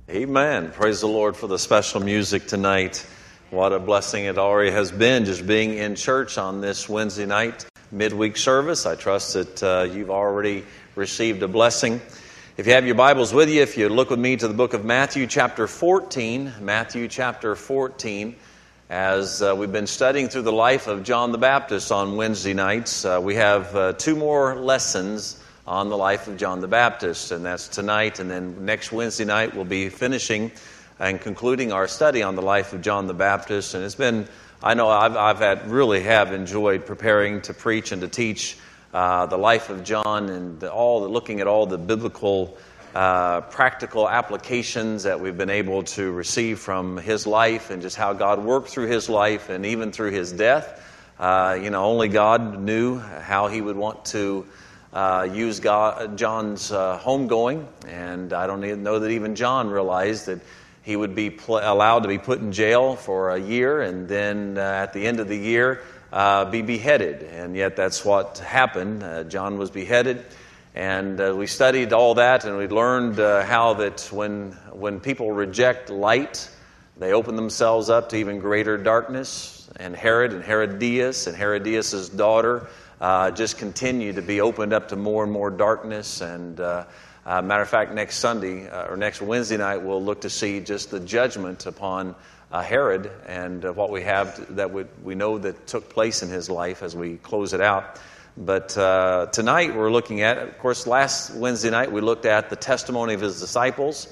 Amen. Praise the Lord for the special music tonight. What a blessing it already has been just being in church on this Wednesday night midweek service. I trust that you've already received a blessing. If you have your Bibles with you, if you look with me to the book of Matthew chapter 14, as we've been studying through the life of John the Baptist on Wednesday nights, we have two more lessons on the life of John the Baptist, and that's tonight, and then next Wednesday night we'll be finishing and concluding our study on the life of John the Baptist. And it's been, I know I've really enjoyed preparing to preach and to teach the life of John and looking at all the biblical practical applications that we've been able to receive from his life and just how God worked through his life and even through his death. Only God knew how he would want to use John's homegoing, and I don't even know that even John realized that he would be allowed to be put in jail for a year, and then at the end of the year be beheaded. And yet that's what happened. John was beheaded, and we studied all that, and we learned how that when people reject light, they open themselves up to even greater darkness. And Herod and Herodias' daughter just continue to be opened up to more and more darkness. And matter of fact, next Sunday or next Wednesday night, we'll look to see just the judgment upon Herod and what we have that we know that took place in his life as we close it out. But tonight we're looking at, of course, last Wednesday night we looked at the testimony of his disciples.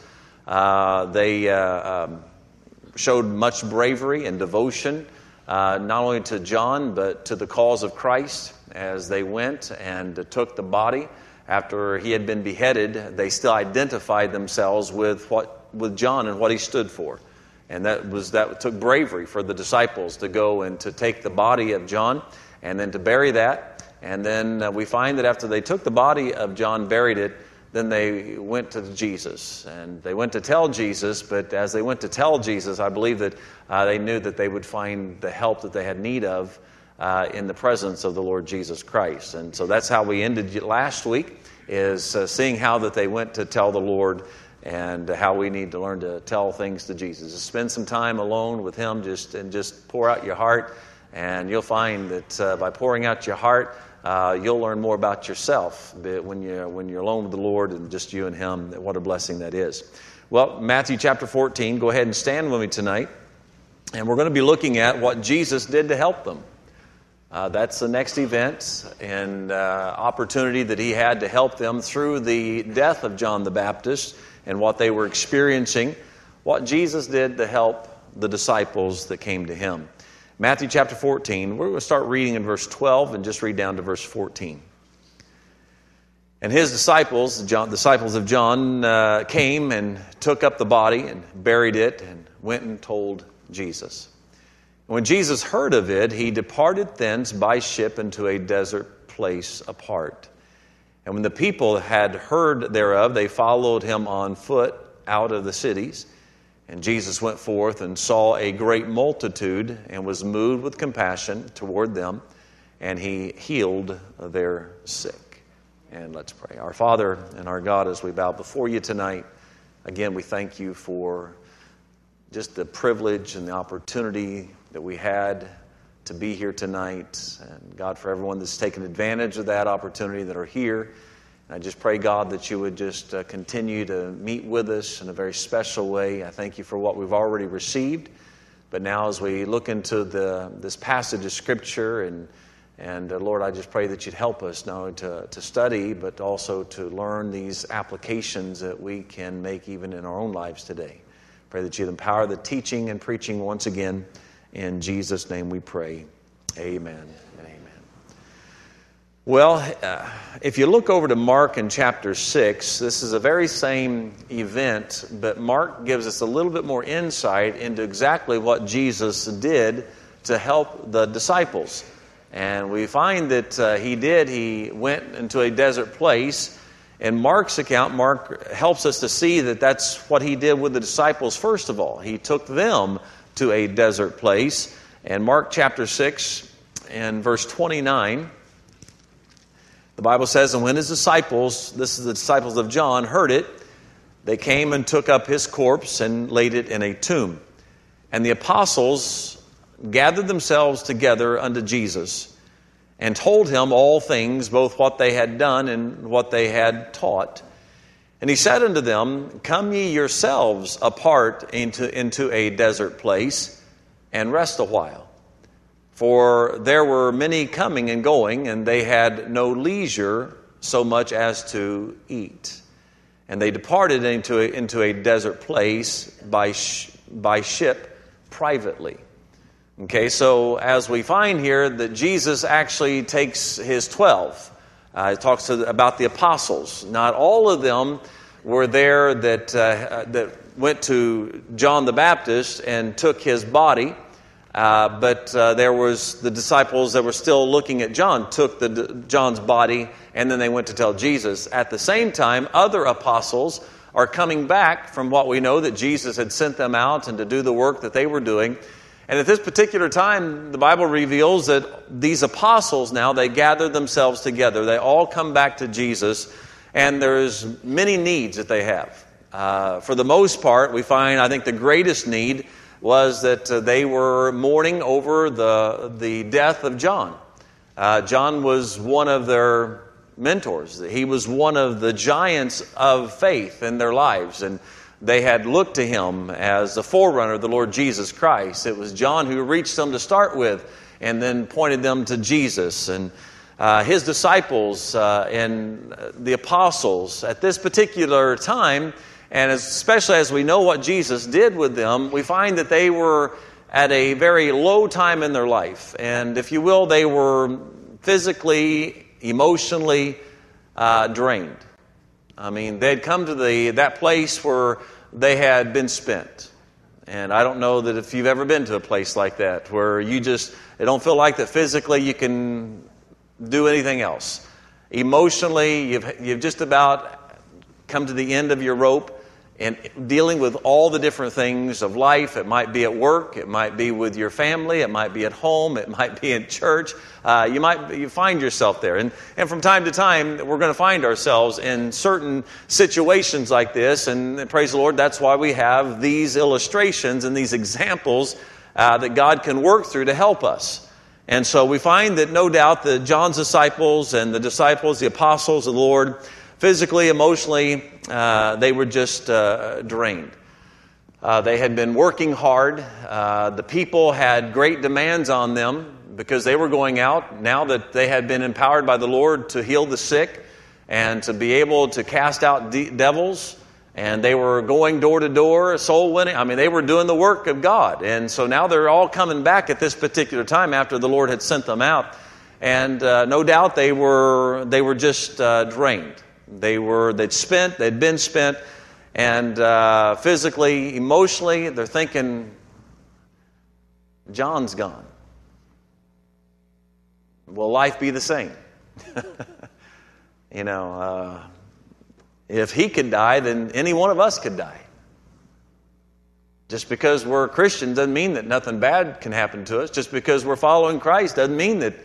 They showed much bravery and devotion, not only to John, but to the cause of Christ. As they went and took the body after he had been beheaded, they still identified themselves with John and what he stood for. And that took bravery for the disciples to go and to take the body of John and then to bury that. And then we find that after they took the body of John, buried it, then they went to Jesus. And they went to tell Jesus, but as they went to tell Jesus, I believe that they knew that they would find the help that they had need of in the presence of the Lord Jesus Christ. And so that's how we ended last week, is seeing how that they went to tell the Lord and how we need to learn to tell things to Jesus. Just spend some time alone with him and just pour out your heart, and you'll find that by pouring out your heart, you'll learn more about yourself when you're alone with the Lord and just you and him. What a blessing that is. Well, Matthew chapter 14, go ahead and stand with me tonight, and we're going to be looking at what Jesus did to help them. That's the next event and opportunity that he had to help them through the death of John the Baptist and what they were experiencing, what Jesus did to help the disciples that came to him. Matthew chapter 14, we're going to start reading in verse 12 and just read down to verse 14. And his disciples, disciples of John, came and took up the body and buried it and went and told Jesus. When Jesus heard of it, he departed thence by ship into a desert place apart. And when the people had heard thereof, they followed him on foot out of the cities. And Jesus went forth and saw a great multitude and was moved with compassion toward them, and he healed their sick. And let's pray. Our Father and our God, as we bow before you tonight, again, we thank you for just the privilege and the opportunity that we had to be here tonight. And God, for everyone that's taken advantage of that opportunity that are here, and I just pray, God, that you would just continue to meet with us in a very special way. I thank you for what we've already received. But now as we look into this passage of Scripture, and Lord, I just pray that you'd help us not only to study, but also to learn these applications that we can make even in our own lives today. Pray that you'd empower the teaching and preaching once again. In Jesus' name we pray. Amen and amen. Well, if you look over to Mark in chapter 6, this is a very same event, but Mark gives us a little bit more insight into exactly what Jesus did to help the disciples. And we find that he went into a desert place. In Mark's account, Mark helps us to see that that's what he did with the disciples first of all. He took them to a desert place. And Mark chapter 6 and verse 29, the Bible says, and when his disciples, this is the disciples of John, heard it, they came and took up his corpse and laid it in a tomb. And the apostles gathered themselves together unto Jesus and told him all things, both what they had done and what they had taught. And he said unto them, Come ye yourselves apart into a desert place, and rest a while. For there were many coming and going, and they had no leisure so much as to eat. And they departed into a desert place by ship privately. Okay, so as we find here that Jesus actually takes his 12. It talks about the apostles. Not all of them were there that went to John the Baptist and took his body, but there was the disciples that were still looking at John, took John's body, and then they went to tell Jesus. At the same time, other apostles are coming back from what we know that Jesus had sent them out and to do the work that they were doing. And at this particular time, the Bible reveals that these apostles now, they gather themselves together. They all come back to Jesus, and there's many needs that they have. For the most part, we find, I think the greatest need was that they were mourning over the death of John. John was one of their mentors. He was one of the giants of faith in their lives, and they had looked to him as the forerunner of the Lord Jesus Christ. It was John who reached them to start with and then pointed them to Jesus. And his disciples and the apostles at this particular time, and especially as we know what Jesus did with them, we find that they were at a very low time in their life. And if you will, they were physically, emotionally drained. I mean, they'd come to that place where they had been spent. And I don't know that if you've ever been to a place like that, where it don't feel like that physically you can do anything else. Emotionally, you've just about come to the end of your rope and dealing with all the different things of life. It might be at work, it might be with your family, it might be at home, it might be in church. You find yourself there. And from time to time, we're going to find ourselves in certain situations like this. And praise the Lord, that's why we have these illustrations and these examples that God can work through to help us. And so we find that no doubt that John's disciples and the disciples, the apostles of the Lord, physically, emotionally, they were just drained. They had been working hard. The people had great demands on them because they were going out, now that they had been empowered by the Lord to heal the sick and to be able to cast out devils. And they were going door to door, soul winning. I mean, they were doing the work of God. And so now they're all coming back at this particular time after the Lord had sent them out. And no doubt they were just drained. They'd been spent, and physically, emotionally, they're thinking, John's gone. Will life be the same? If he could die, then any one of us could die. Just because we're Christians doesn't mean that nothing bad can happen to us. Just because we're following Christ doesn't mean that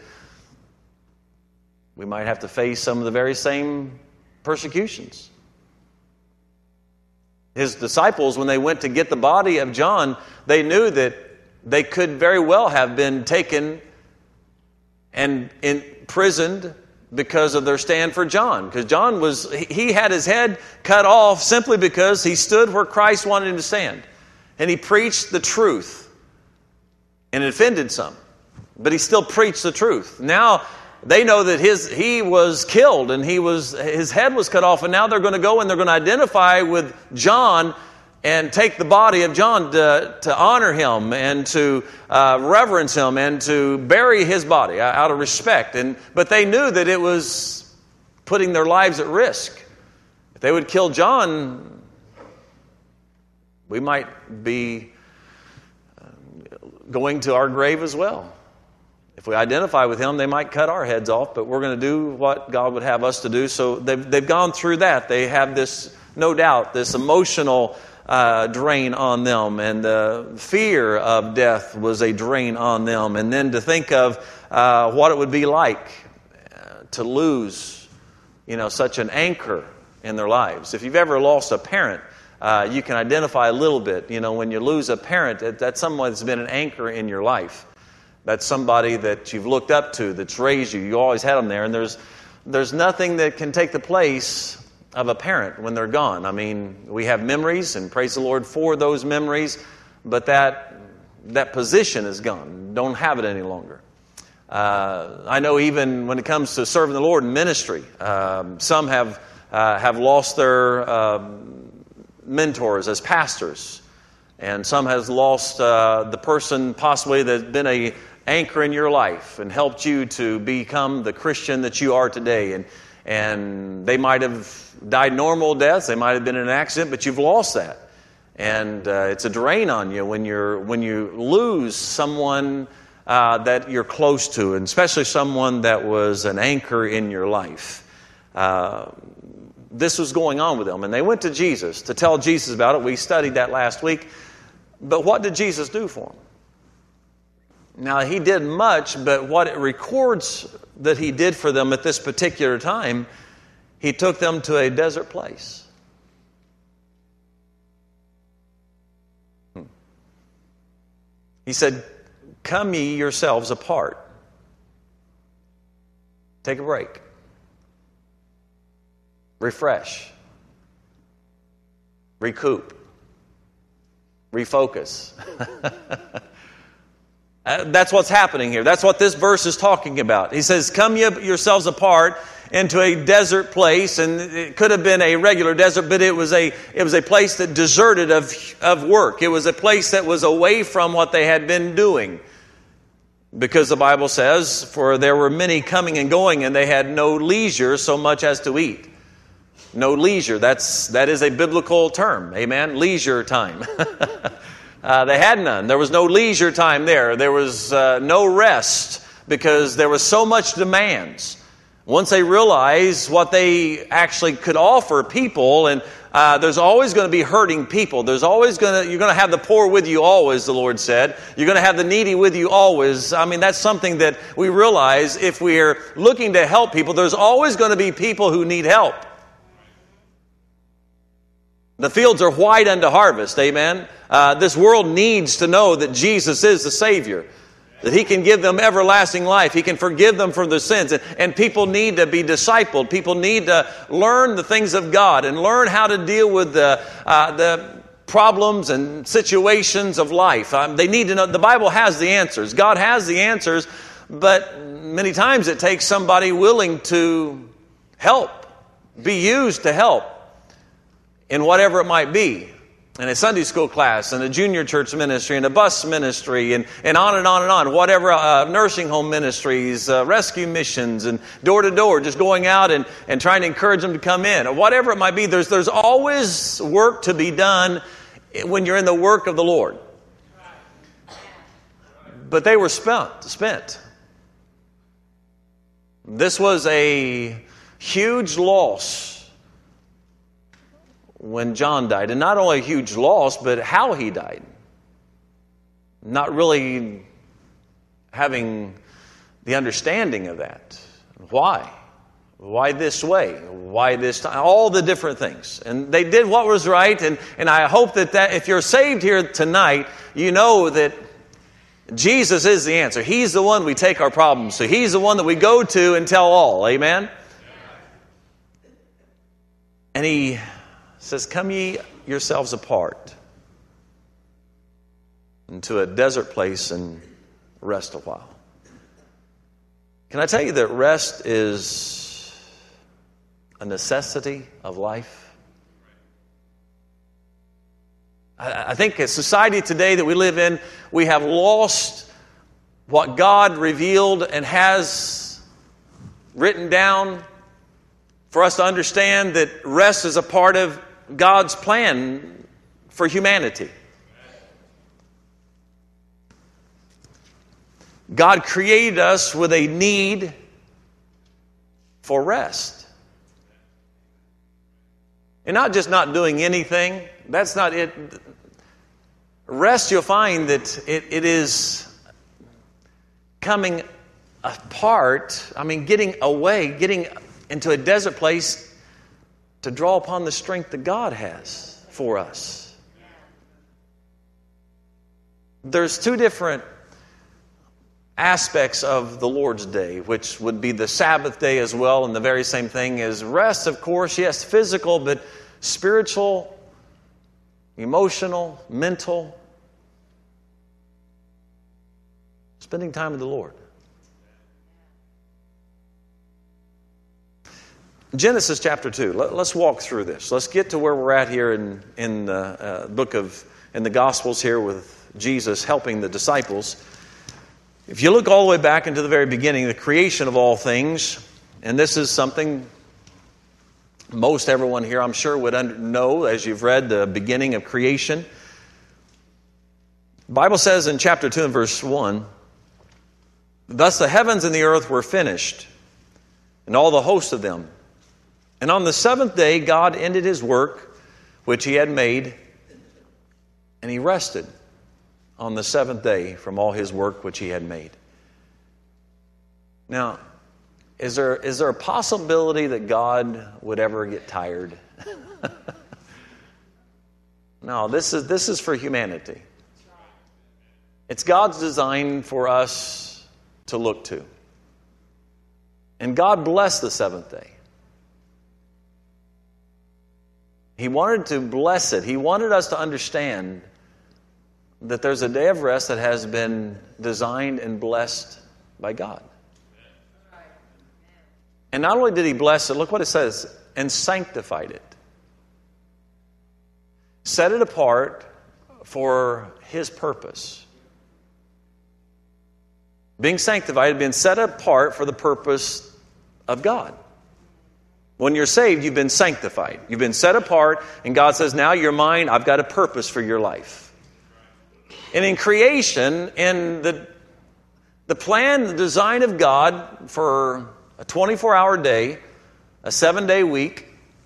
we might have to face some of the very same persecutions. His disciples, when they went to get the body of John, they knew that they could very well have been taken and imprisoned because of their stand for John. Because John he had his head cut off simply because he stood where Christ wanted him to stand. And he preached the truth. And it offended some. But he still preached the truth. Now they know that he was killed and his head was cut off, and now they're going to go and they're going to identify with John and take the body of John to honor him and to reverence him and to bury his body out of respect. But they knew that it was putting their lives at risk. If they would kill John, we might be going to our grave as well. If we identify with him, they might cut our heads off, but we're going to do what God would have us to do. So they've gone through that. They have this, no doubt, this emotional drain on them, and the fear of death was a drain on them. And then to think of what it would be like to lose, such an anchor in their lives. If you've ever lost a parent, you can identify a little bit. You know, when you lose a parent, that's someone that's been an anchor in your life. That's somebody that you've looked up to, that's raised you. You always had them there. And there's nothing that can take the place of a parent when they're gone. I mean, we have memories, and praise the Lord for those memories, but that position is gone. Don't have it any longer. I know even when it comes to serving the Lord in ministry, some have lost their mentors as pastors, and some has lost the person possibly that's been a anchor in your life and helped you to become the Christian that you are today. And they might have died normal deaths, they might have been in an accident, but you've lost that. And it's a drain on you when you lose someone that you're close to, and especially someone that was an anchor in your life. This was going on with them, and they went to Jesus to tell Jesus about it. We studied that last week. But what did Jesus do for them? Now, he did much, but what it records that he did for them at this particular time, he took them to a desert place. He said, "Come ye yourselves apart. Take a break. Refresh. Recoup. Refocus." That's what's happening here. That's what this verse is talking about. He says, "Come ye yourselves apart into a desert place," and it could have been a regular desert, but it was a place that deserted of work. It was a place that was away from what they had been doing, because the Bible says, "For there were many coming and going, and they had no leisure so much as to eat." No leisure. That is a biblical term. Amen. Leisure time. They had none. There was no leisure time there. There was no rest because there was so much demands. Once they realized what they actually could offer people, and there's always going to be hurting people. You're going to have the poor with you always, the Lord said. You're going to have the needy with you always. I mean, that's something that we realize if we're looking to help people, there's always going to be people who need help. The fields are white unto harvest, amen? This world needs to know that Jesus is the Savior, that He can give them everlasting life. He can forgive them for their sins. And people need to be discipled. People need to learn the things of God and learn how to deal with the problems and situations of life. They need to know. The Bible has the answers. God has the answers, but many times it takes somebody willing to help, be used to help in whatever it might be. In a Sunday school class, in a junior church ministry, in a bus ministry, and on and on and on. Whatever, nursing home ministries, rescue missions, and door to door, just going out and trying to encourage them to come in. Or whatever it might be, there's always work to be done when you're in the work of the Lord. But they were spent. This was a huge loss when John died. And not only a huge loss, but how he died. Not really having the understanding of that. Why? Why this way? Why this time? All the different things. And they did what was right. And I hope that if you're saved here tonight, you know that Jesus is the answer. He's the one we take our problems to. He's the one that we go to and tell all. Amen? And he says, "Come ye yourselves apart into a desert place and rest a while." Can I tell you that rest is a necessity of life? I think as society today that we live in, we have lost what God revealed and has written down for us to understand that rest is a part of God's plan for humanity. God created us with a need for rest. And not just not doing anything. That's not it. Rest, you'll find that it is coming apart. I mean, getting away, getting into a desert place to draw upon the strength that God has for us. There's two different aspects of the Lord's Day, which would be the Sabbath day as well, and the very same thing is rest, of course, yes, physical, but spiritual, emotional, mental. Spending time with the Lord. Genesis chapter 2. Let's walk through this. Let's get to where we're at here in the Gospels here with Jesus helping the disciples. If you look all the way back into the very beginning, the creation of all things, and this is something most everyone here, I'm sure, would know as you've read the beginning of creation. The Bible says in chapter 2 and verse 1, "Thus the heavens and the earth were finished, and all the host of them. And on the seventh day God ended his work which he had made, and he rested on the seventh day from all his work which he had made." Now, is there a possibility that God would ever get tired? No, this is for humanity. It's God's design for us to look to. And God blessed the seventh day. He wanted to bless it. He wanted us to understand that there's a day of rest that has been designed and blessed by God. And not only did he bless it, look what it says, and sanctified it. Set it apart for his purpose. Being sanctified, being set apart for the purpose of God. When you're saved, you've been sanctified. You've been set apart, and God says, now you're mine, I've got a purpose for your life. And in creation, in the plan, the design of God for a 24-hour day, a 7-day week,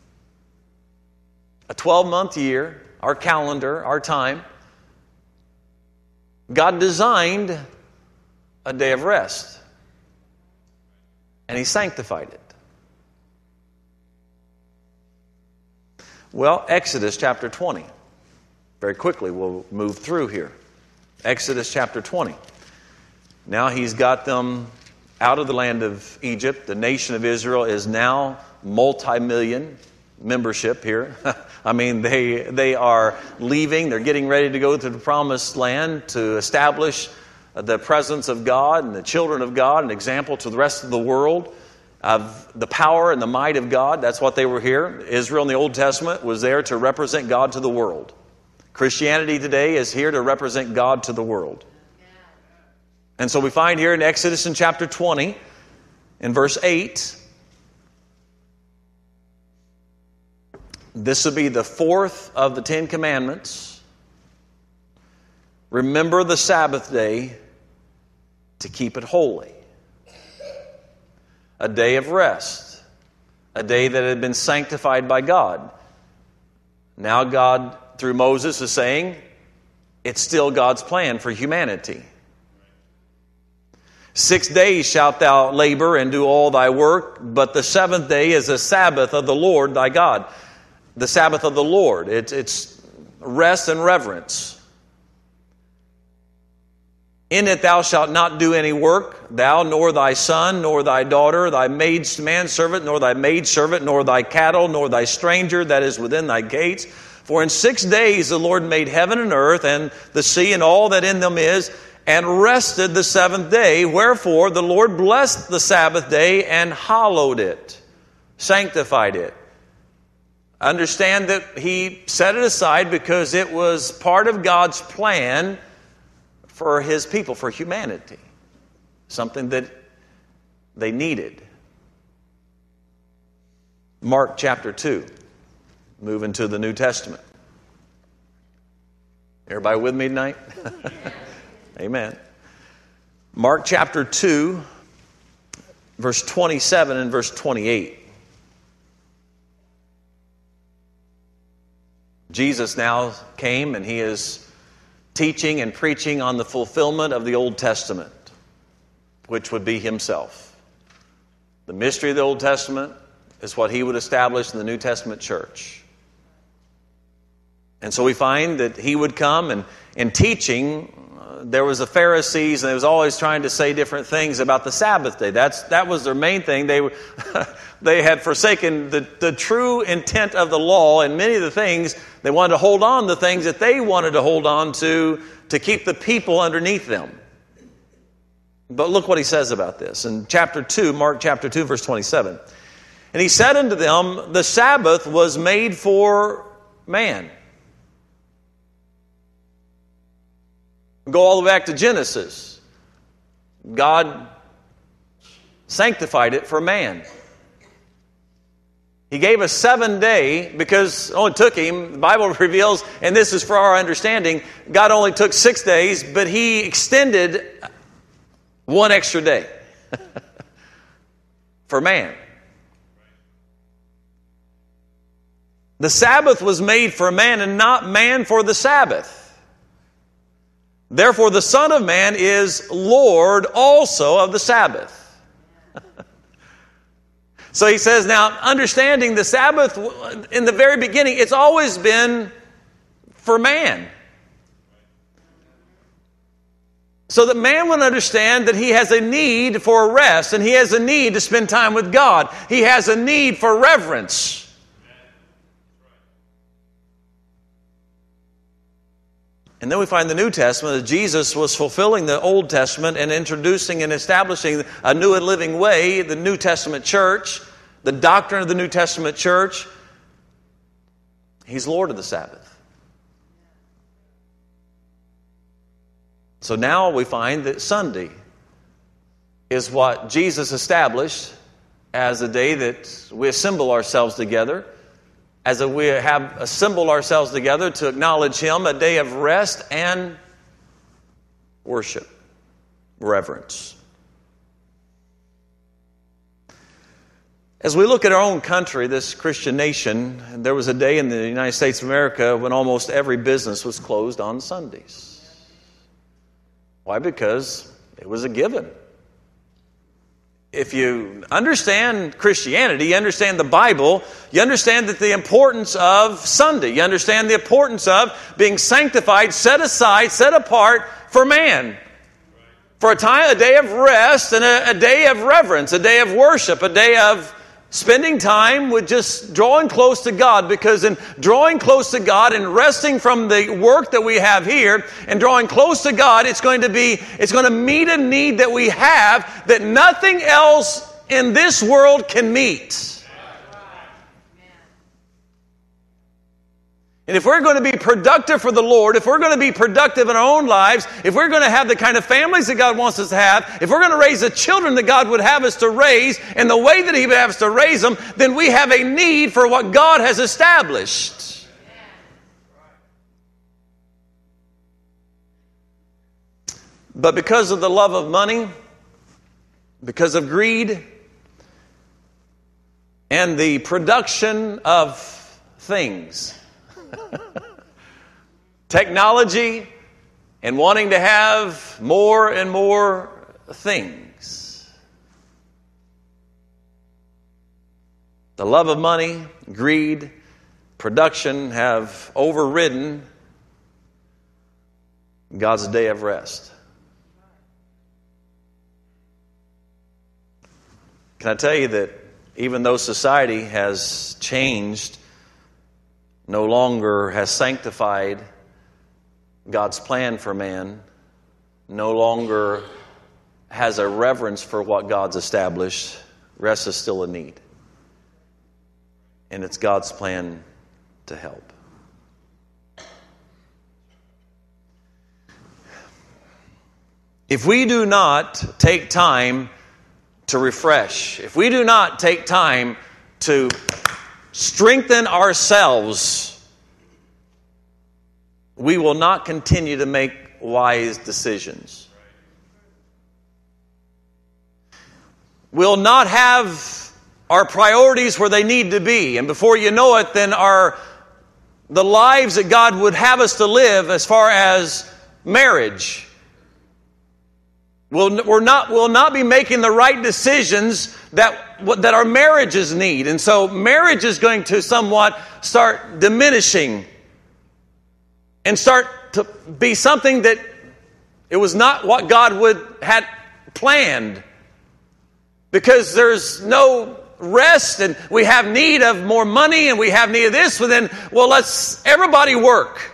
a 12-month year, our calendar, our time, God designed a day of rest. And he sanctified it. Well, Exodus chapter 20. Very quickly, we'll move through here. Exodus chapter 20. Now he's got them out of the land of Egypt. The nation of Israel is now multi-million membership here. I mean, they are leaving. They're getting ready to go to the promised land to establish the presence of God and the children of God, an example to the rest of the world of the power and the might of God. That's what they were here. Israel in the Old Testament was there to represent God to the world. Christianity today is here to represent God to the world. And so we find here in Exodus in chapter 20, in verse 8, this will be the fourth of the 10 commandments. Remember the Sabbath day to keep it holy. A day of rest. A day that had been sanctified by God. Now God, through Moses, is saying, it's still God's plan for humanity. 6 days shalt thou labor and do all thy work, but the seventh day is a Sabbath of the Lord thy God. The Sabbath of the Lord. It's rest and reverence. In it thou shalt not do any work, thou, nor thy son, nor thy daughter, thy manservant, nor thy maidservant, nor thy cattle, nor thy stranger that is within thy gates. For in 6 days the Lord made heaven and earth, and the sea and all that in them is, and rested the seventh day. Wherefore the Lord blessed the Sabbath day and hallowed it, sanctified it. Understand that he set it aside because it was part of God's plan for his people, for humanity. Something that they needed. Mark chapter 2. Moving to the New Testament. Everybody with me tonight? Amen. Mark chapter 2, verse 27 and verse 28. Jesus now came and he is teaching and preaching on the fulfillment of the Old Testament, which would be himself. The mystery of the Old Testament is what he would establish in the New Testament church. And so we find that he would come and in teaching, there was the Pharisees, and they was always trying to say different things about the Sabbath day. That was their main thing. They had forsaken the true intent of the law, and many of the things, they wanted to hold on to things that they wanted to hold on to keep the people underneath them. But look what he says about this. In chapter 2, Mark chapter 2, verse 27. And he said unto them, the Sabbath was made for man. Go all the way back to Genesis. God sanctified it for man. He gave a 7-day because it only took him, the Bible reveals, and this is for our understanding, God only took 6 days, but he extended one extra day for man. The Sabbath was made for man and not man for the Sabbath. Therefore, the Son of Man is Lord also of the Sabbath. So he says, now, understanding the Sabbath in the very beginning, it's always been for man. So that man would understand that he has a need for rest, and he has a need to spend time with God. He has a need for reverence. And then we find the New Testament that Jesus was fulfilling the Old Testament and introducing and establishing a new and living way, the New Testament church, the doctrine of the New Testament church. He's Lord of the Sabbath. So now we find that Sunday is what Jesus established as a day that we assemble ourselves together, as we have assembled ourselves together to acknowledge Him, a day of rest and worship, reverence. As we look at our own country, this Christian nation, there was a day in the United States of America when almost every business was closed on Sundays. Why? Because it was a given. If you understand Christianity, you understand the Bible, you understand that the importance of Sunday. You understand the importance of being sanctified, set aside, set apart for man. For a day of rest and a day of reverence, a day of worship, a day of spending time with just drawing close to God, because in drawing close to God and resting from the work that we have here and drawing close to God, it's going to meet a need that we have that nothing else in this world can meet. And if we're going to be productive for the Lord, if we're going to be productive in our own lives, if we're going to have the kind of families that God wants us to have, if we're going to raise the children that God would have us to raise in the way that He would have us to raise them, then we have a need for what God has established. But because of the love of money, because of greed, and the production of things, technology, and wanting to have more and more things. The love of money, greed, production have overridden God's day of rest. Can I tell you that even though society has changed, no longer has sanctified God's plan for man, no longer has a reverence for what God's established, rest is still a need. And it's God's plan to help. If we do not take time to refresh, if we do not take time to strengthen ourselves, we will not continue to make wise decisions. We'll not have our priorities where they need to be. And before you know it, then the lives that God would have us to live as far as marriage, we'll not be making the right decisions that our marriages need. And so marriage is going to somewhat start diminishing and start to be something that it was not what God had planned. Because there's no rest, and we have need of more money, and we have need of this, well then, let's everybody work.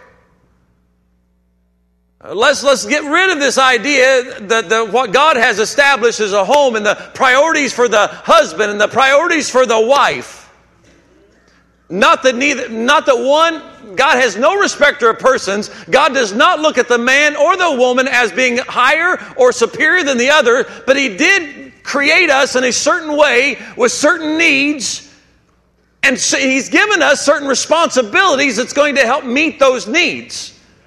Let's get rid of this idea that what God has established as a home, and the priorities for the husband and the priorities for the wife. Not that one, God has no respecter of persons. God does not look at the man or the woman as being higher or superior than the other, but He did create us in a certain way with certain needs, and He's given us certain responsibilities that's going to help meet those needs.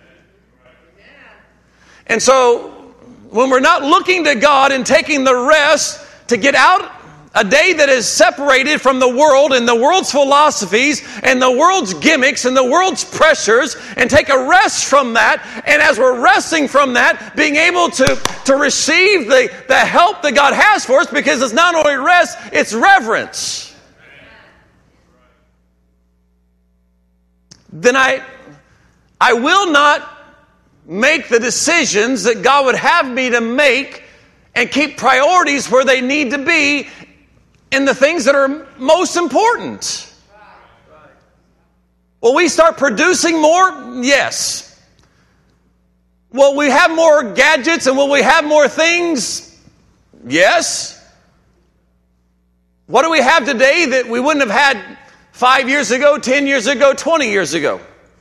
And so, when we're not looking to God and taking the rest to get out a day that is separated from the world and the world's philosophies and the world's gimmicks and the world's pressures, and take a rest from that, and as we're resting from that, being able to receive the help that God has for us, because it's not only rest, it's reverence. Then I will not make the decisions that God would have me to make, and keep priorities where they need to be in the things that are most important. Will we start producing more? Yes. Will we have more gadgets, and will we have more things? Yes. What do we have today that we wouldn't have had 5 years ago, 10 years ago, 20 years ago?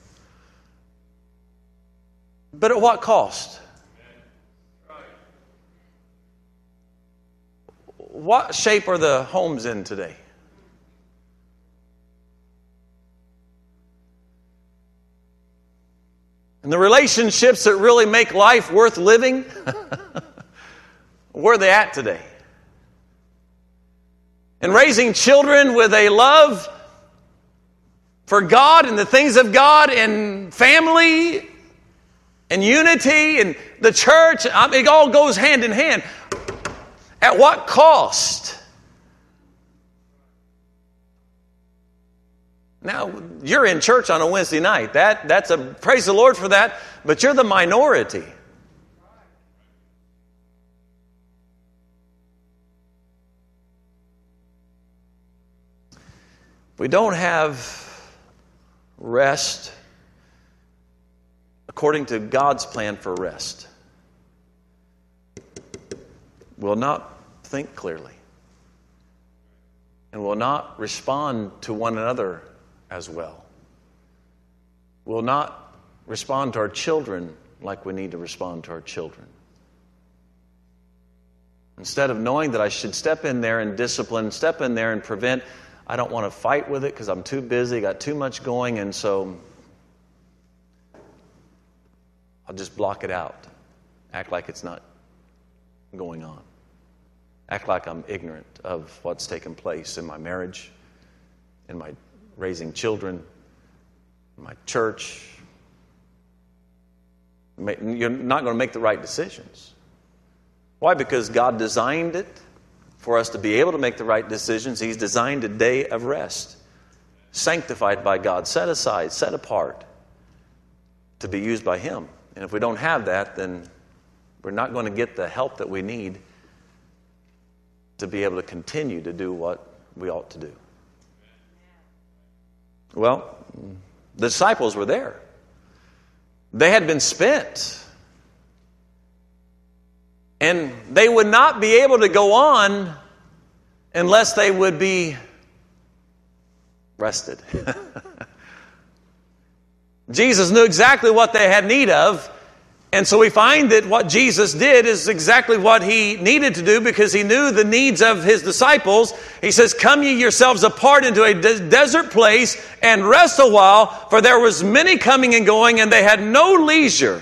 But at what cost? What shape are the homes in today? And the relationships that really make life worth living, where are they at today? And raising children with a love for God and the things of God and family and unity and the church, it all goes hand in hand. At what cost? Now, you're in church on a Wednesday night. That's a praise the Lord for that, but you're the minority. We don't have rest according to God's plan for rest. We'll not think clearly, and will not respond to one another as well. We'll not respond to our children like we need to respond to our children. Instead of knowing that I should step in there and discipline, step in there and prevent, I don't want to fight with it because I'm too busy, got too much going, and so I'll just block it out. Act like it's not going on. Act like I'm ignorant of what's taken place in my marriage, in my raising children, in my church. You're not going to make the right decisions. Why? Because God designed it for us to be able to make the right decisions. He's designed a day of rest, sanctified by God, set aside, set apart, to be used by Him. And if we don't have that, then we're not going to get the help that we need to be able to continue to do what we ought to do. Well, the disciples were there. They had been spent. And they would not be able to go on unless they would be rested. Jesus knew exactly what they had need of. And so we find that what Jesus did is exactly what He needed to do, because He knew the needs of His disciples. He says, "Come ye yourselves apart into a desert place and rest a while, for there was many coming and going, and they had no leisure."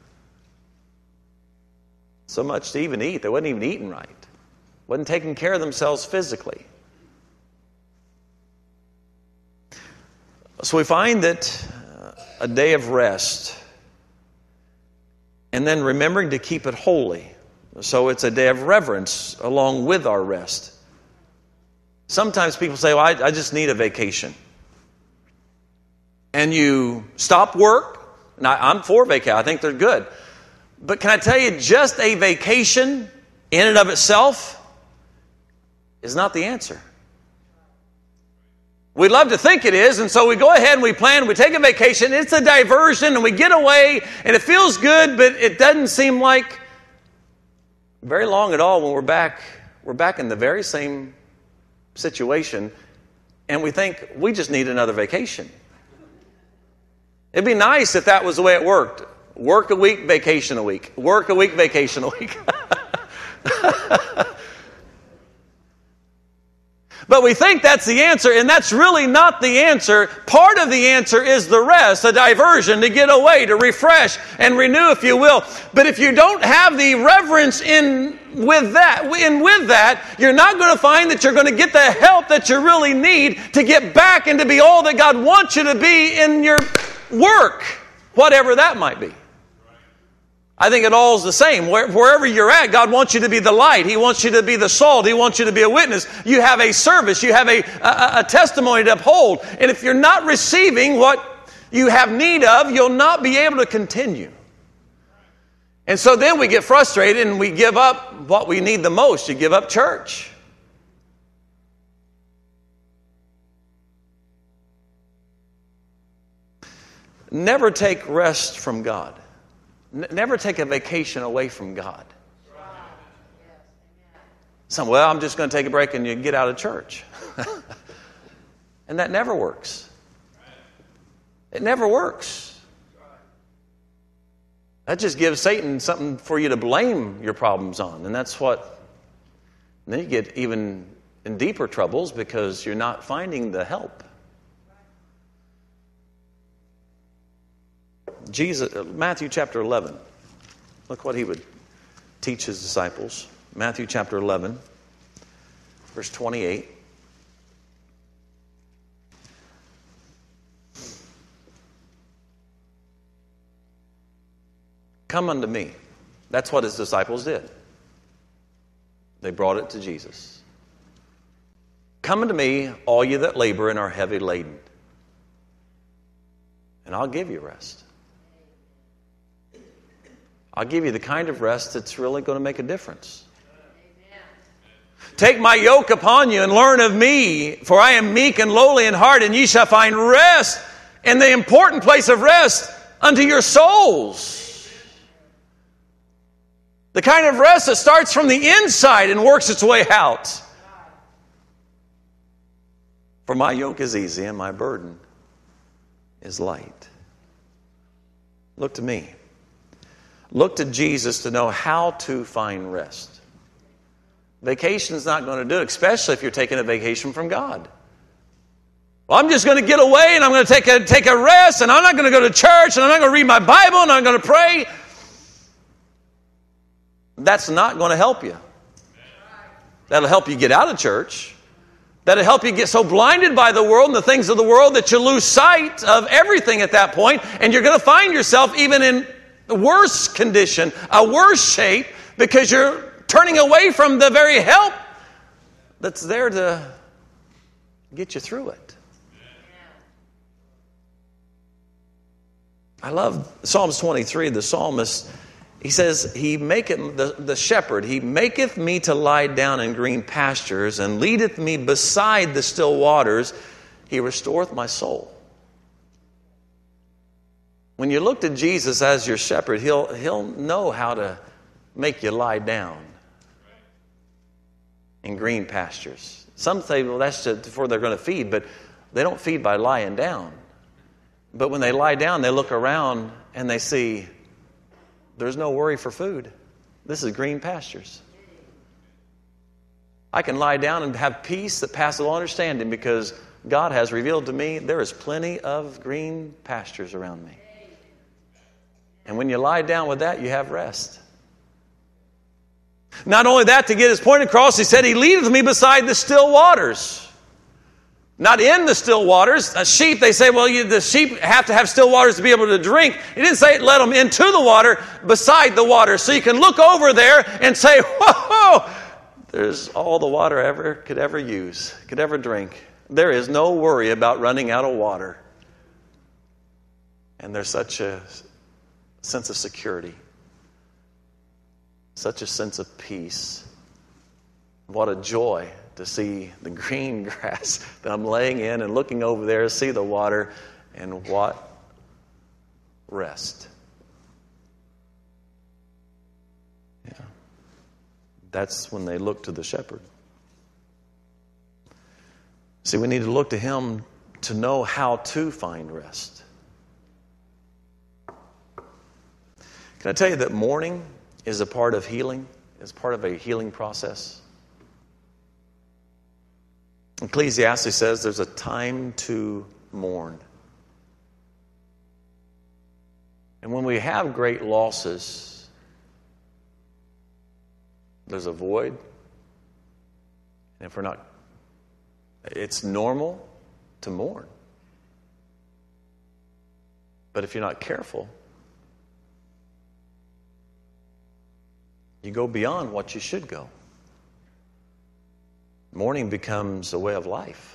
So much to even eat. They wasn't even eating right. Wasn't taking care of themselves physically. So we find that a day of rest, and then remembering to keep it holy. So it's a day of reverence along with our rest. Sometimes people say, well, I just need a vacation. And you stop work, Now, I'm for vacation. I think they're good. But can I tell you, just a vacation in and of itself is not the answer. We'd love to think it is, and so we go ahead and we plan, we take a vacation, it's a diversion, and we get away, and it feels good, but it doesn't seem like very long at all when we're back in the very same situation, and we think we just need another vacation. It'd be nice if that was the way it worked. Work a week, vacation a week. Work a week, vacation a week. But we think that's the answer, and that's really not the answer. Part of the answer is the rest, a diversion, to get away, to refresh and renew, if you will. But if you don't have the reverence with that, you're not going to find that you're going to get the help that you really need to get back and to be all that God wants you to be in your work, whatever that might be. I think it all is the same. Wherever you're at, God wants you to be the light. He wants you to be the salt. He wants you to be a witness. You have a service. You have a testimony to uphold. And if you're not receiving what you have need of, you'll not be able to continue. And so then we get frustrated and we give up what we need the most. You give up church. Never take rest from God. Never take a vacation away from God. I'm just going to take a break and you get out of church. And that never works. It never works. That just gives Satan something for you to blame your problems on. And then you get even in deeper troubles because you're not finding the help. Jesus, Matthew chapter 11. Look what he would teach his disciples. Matthew chapter 11, verse 28. Come unto me. That's what his disciples did. They brought it to Jesus. Come unto me, all you that labor and are heavy laden, and I'll give you rest. I'll give you the kind of rest that's really going to make a difference. Amen. Take my yoke upon you and learn of me, for I am meek and lowly in heart, and ye shall find rest, and the important place of rest, unto your souls. The kind of rest that starts from the inside and works its way out. For my yoke is easy and my burden is light. Look to me. Look to Jesus to know how to find rest. Vacation's not going to do it, especially if you're taking a vacation from God. Well, I'm just going to get away and I'm going to take a rest and I'm not going to go to church and I'm not going to read my Bible and I'm going to pray. That's not going to help you. That'll help you get out of church. That'll help you get so blinded by the world and the things of the world that you lose sight of everything at that point, and you're going to find yourself even in a worse condition, a worse shape, because you're turning away from the very help that's there to get you through it. I love Psalms 23, the psalmist. He says, He maketh the shepherd, He maketh me to lie down in green pastures and leadeth me beside the still waters. He restoreth my soul. When you look to Jesus as your shepherd, He'll know how to make you lie down in green pastures. Some say, well, that's just before they're going to feed, but they don't feed by lying down. But when they lie down, they look around and they see there's no worry for food. This is green pastures. I can lie down and have peace that passes all understanding because God has revealed to me there is plenty of green pastures around me. And when you lie down with that, you have rest. Not only that, to get his point across, he said, He leadeth me beside the still waters. Not in the still waters. A sheep, they say, well, the sheep have to have still waters to be able to drink. He didn't say let them into the water, beside the water. So you can look over there and say, whoa, there's all the water I could ever use, could ever drink. There is no worry about running out of water. And there's such a sense of security, such a sense of peace. What a joy to see the green grass that I'm laying in and looking over there, see the water, and what rest. Yeah. That's when they look to the shepherd. See, we need to look to him to know how to find rest. Can I tell you that mourning is a part of healing? It's part of a healing process. Ecclesiastes says there's a time to mourn. And when we have great losses, there's a void. And if we're not, it's normal to mourn. But if you're not careful, you go beyond what you should go. Mourning becomes a way of life.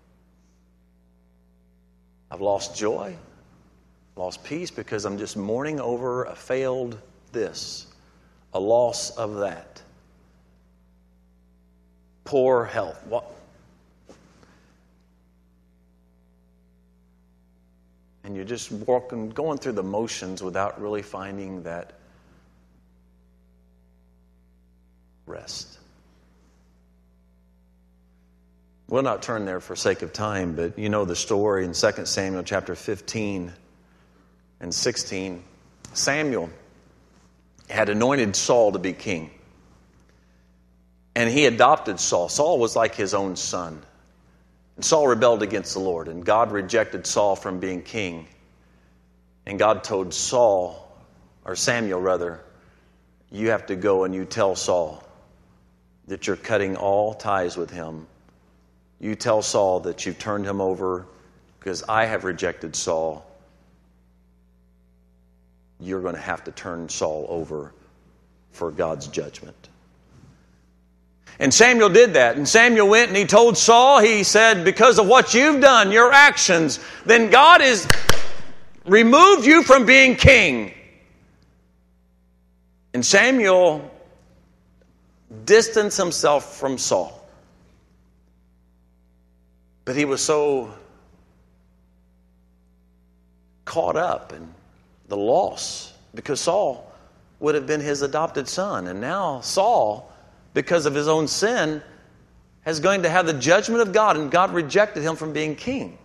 I've lost joy, lost peace because I'm just mourning over a failed this, a loss of that, poor health. What? And you're just going through the motions without really finding that rest. We'll not turn there for sake of time, but you know the story in 2 Samuel chapter 15 and 16. Samuel had anointed Saul to be king. And he adopted Saul. Saul was like his own son. And Saul rebelled against the Lord, and God rejected Saul from being king. And God told Samuel rather, you have to go and you tell Saul that you're cutting all ties with him. You tell Saul that you've turned him over because I have rejected Saul. You're going to have to turn Saul over for God's judgment. And Samuel did that. And Samuel went and he told Saul, he said, because of what you've done, your actions, then God has removed you from being king. And Samuel distanced himself from Saul. But he was so caught up in the loss because Saul would have been his adopted son. And now Saul, because of his own sin, is going to have the judgment of God, and God rejected him from being king.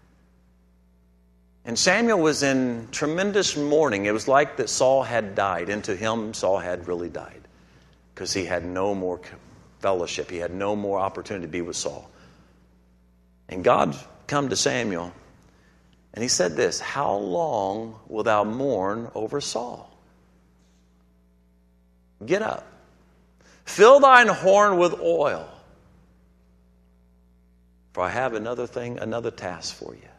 And Samuel was in tremendous mourning. It was like that Saul had died. And to him, Saul had really died because he had no more fellowship. He had no more opportunity to be with Saul. And God come to Samuel, and he said this, how long will thou mourn over Saul? Get up. Fill thine horn with oil, for I have another task for you.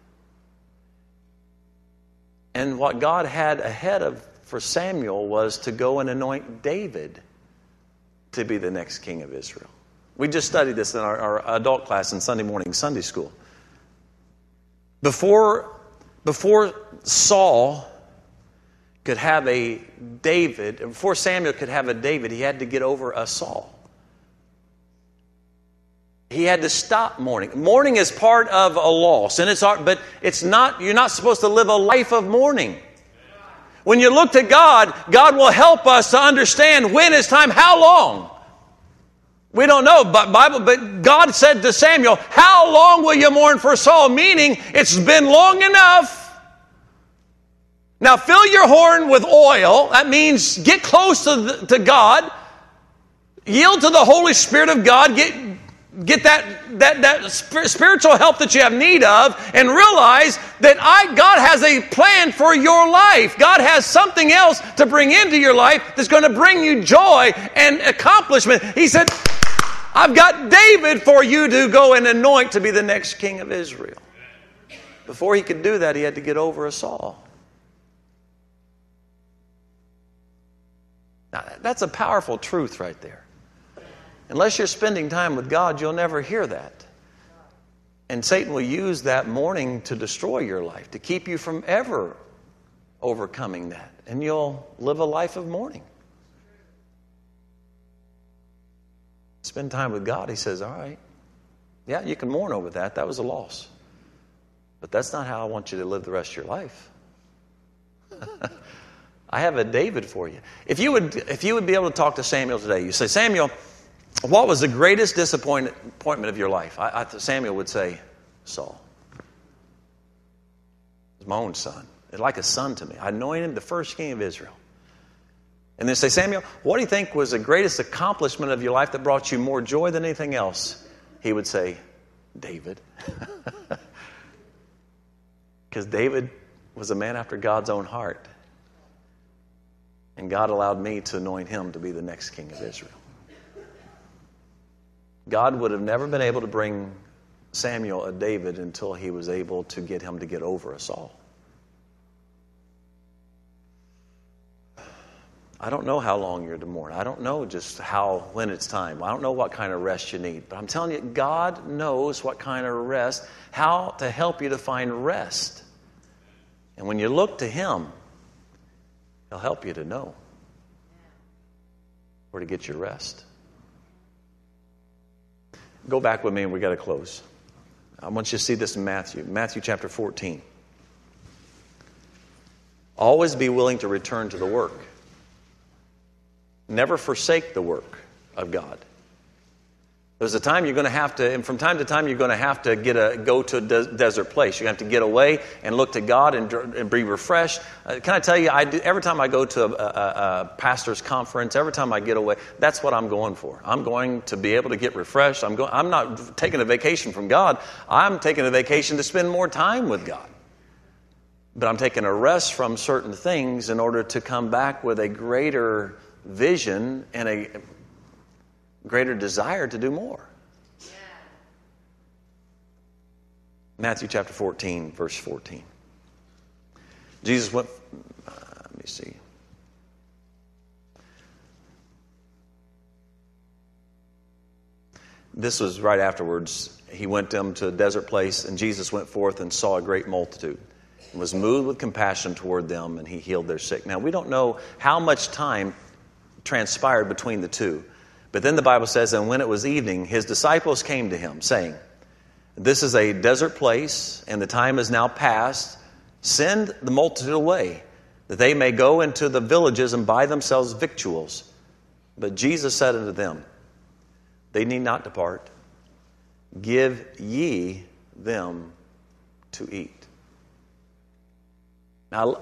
And what God had ahead of for Samuel was to go and anoint David to be the next king of Israel. We just studied this in our adult class in Sunday morning, Sunday school. Before Saul could have a David, before Samuel could have a David, he had to get over a Saul. He had to stop mourning. Mourning is part of a loss, and but it's not. You're not supposed to live a life of mourning. When you look to God, God will help us to understand when it's time, how long. We don't know, but God said to Samuel, how long will you mourn for Saul? Meaning, it's been long enough. Now fill your horn with oil. That means get close to God. Yield to the Holy Spirit of God. Get that spiritual help that you have need of, and realize that God has a plan for your life. God has something else to bring into your life that's going to bring you joy and accomplishment. He said, I've got David for you to go and anoint to be the next king of Israel. Before he could do that, he had to get over a Saul. Now, that's a powerful truth right there. Unless you're spending time with God, you'll never hear that. And Satan will use that mourning to destroy your life, to keep you from ever overcoming that. And you'll live a life of mourning. Spend time with God. He says, all right, yeah, you can mourn over that. That was a loss. But that's not how I want you to live the rest of your life. I have a David for you. If you would be able to talk to Samuel today, you say, Samuel, what was the greatest disappointment of your life? Samuel would say, Saul. It's my own son. It's like a son to me. I anointed him the first king of Israel. And then say, Samuel, what do you think was the greatest accomplishment of your life that brought you more joy than anything else? He would say, David. Because David was a man after God's own heart. And God allowed me to anoint him to be the next king of Israel. God would have never been able to bring Samuel a David until he was able to get him to get over a Saul. I don't know how long you're to mourn. I don't know just when it's time. I don't know what kind of rest you need. But I'm telling you, God knows what kind of rest, how to help you to find rest. And when you look to him, he'll help you to know where to get your rest. Go back with me and we got to close. I want you to see this in Matthew chapter 14. Always be willing to return to the work. Never forsake the work of God. There's a time you're going to have to, and from time to time you're going to have to go to a desert place. You're going to have to get away and look to God and be refreshed. Can I tell you, every time I go to a pastor's conference, every time I get away, that's what I'm going for. I'm going to be able to get refreshed. I'm not taking a vacation from God. I'm taking a vacation to spend more time with God. But I'm taking a rest from certain things in order to come back with a greater vision and a greater desire to do more. Yeah. Matthew chapter 14, verse 14. Jesus went, let me see. This was right afterwards. He went to a desert place, and Jesus went forth and saw a great multitude, and was moved with compassion toward them, and he healed their sick. Now, we don't know how much time transpired between the two. But then the Bible says, and when it was evening, his disciples came to him, saying, this is a desert place, and the time is now past. Send the multitude away, that they may go into the villages and buy themselves victuals. But Jesus said unto them, they need not depart. Give ye them to eat. Now,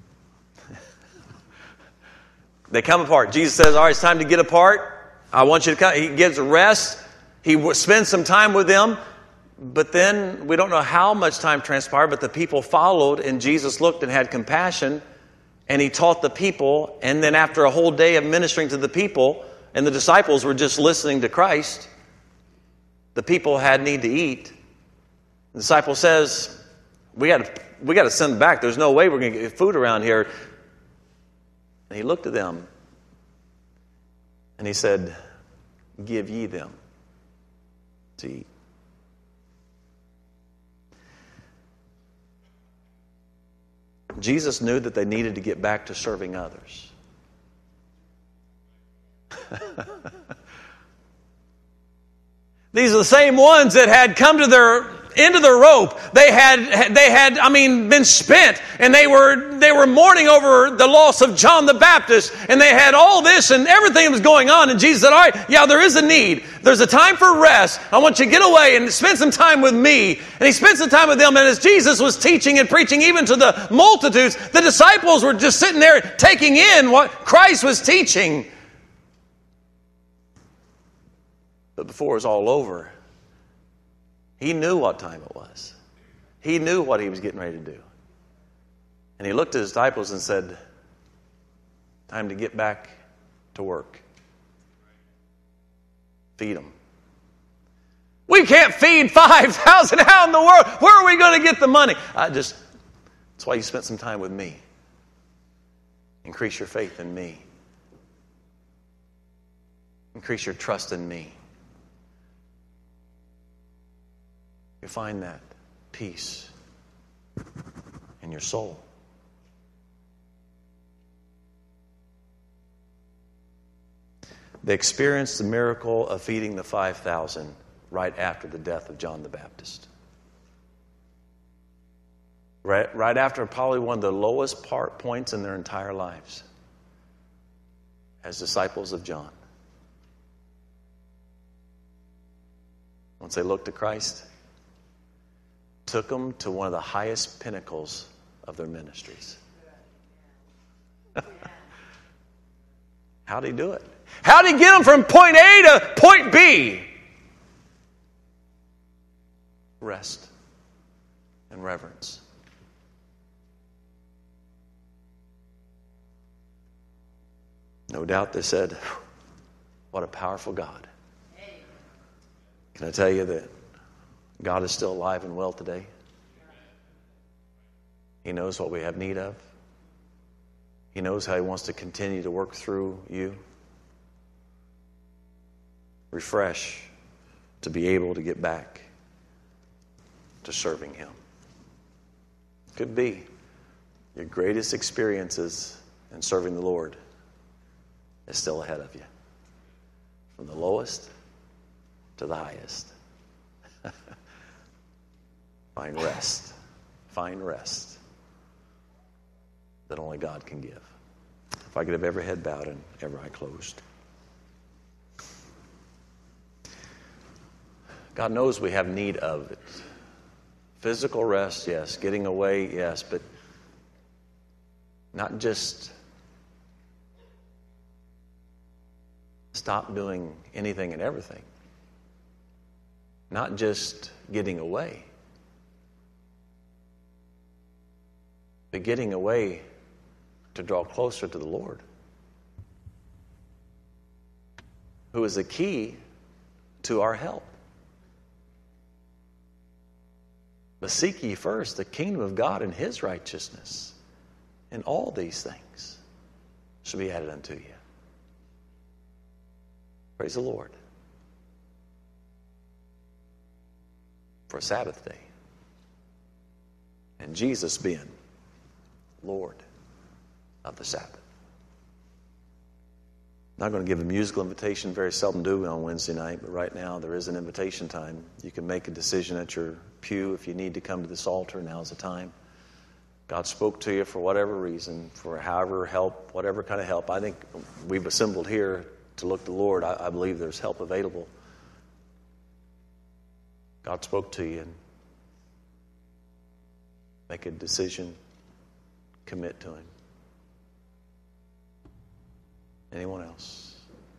they come apart. Jesus says, all right, it's time to get apart. I want you to come. He gives a rest. He spends some time with them. But then we don't know how much time transpired, but the people followed, and Jesus looked and had compassion, and he taught the people. And then after a whole day of ministering to the people, and the disciples were just listening to Christ, the people had need to eat. The disciple says, we got to send them back. There's no way we're going to get food around here. And he looked at them and he said, give ye them to eat. Jesus knew that they needed to get back to serving others. These are the same ones that had come to their end of their rope. They had been spent, and they were mourning over the loss of John the Baptist, and they had all this and everything was going on, and Jesus said, all right, yeah, there is a need. There's a time for rest. I want you to get away and spend some time with me. And he spent some time with them, and as Jesus was teaching and preaching even to the multitudes, the disciples were just sitting there taking in what Christ was teaching. But before it was all over, he knew what time it was. He knew what he was getting ready to do. And he looked at his disciples and said, time to get back to work. Feed them. We can't feed 5,000 out in the world. Where are we going to get the money? That's why you spent some time with me. Increase your faith in me. Increase your trust in me. You find that peace in your soul. They experienced the miracle of feeding the 5,000 right after the death of John the Baptist. Right after probably one of the lowest points in their entire lives as disciples of John. Once they looked to Christ, took them to one of the highest pinnacles of their ministries. How'd he do it? How'd he get them from point A to point B? Rest and reverence. No doubt they said, what a powerful God. Can I tell you that God is still alive and well today? He knows what we have need of. He knows how He wants to continue to work through you. Refresh to be able to get back to serving Him. Could be your greatest experiences in serving the Lord is still ahead of you. From the lowest to the highest. Find rest. Find rest that only God can give. If I could have every head bowed and every eye closed. God knows we have need of it. Physical rest, yes. Getting away, yes. But not just stop doing anything and everything. Not just getting away. But getting away to draw closer to the Lord, who is the key to our help. But seek ye first the kingdom of God and His righteousness, and all these things shall be added unto you. Praise the Lord for a Sabbath day, and Jesus being Lord of the Sabbath. I'm not going to give a musical invitation, very seldom do on Wednesday night, but right now there is an invitation time. You can make a decision at your pew if you need to come to this altar. Now's the time. God spoke to you for whatever reason, for however help, whatever kind of help. I think we've assembled here to look to the Lord. I believe there's help available. God spoke to you, and make a decision, commit to Him. Anyone else?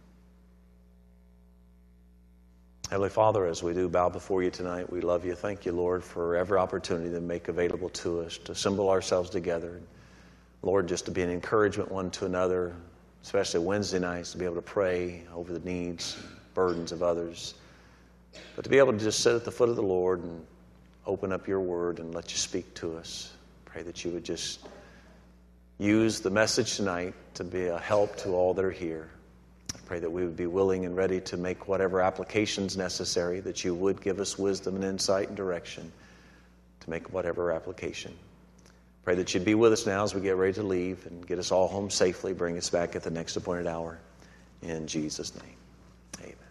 Heavenly Father, as we do bow before you tonight, we love you. Thank you, Lord, for every opportunity to make available to us, to assemble ourselves together. Lord, just to be an encouragement one to another, especially Wednesday nights, to be able to pray over the needs, burdens of others. But to be able to just sit at the foot of the Lord and open up your word and let you speak to us. Pray that you would just use the message tonight to be a help to all that are here. I pray that we would be willing and ready to make whatever applications necessary, that you would give us wisdom and insight and direction to make whatever application. Pray that you'd be with us now as we get ready to leave and get us all home safely, bring us back at the next appointed hour. In Jesus' name, amen.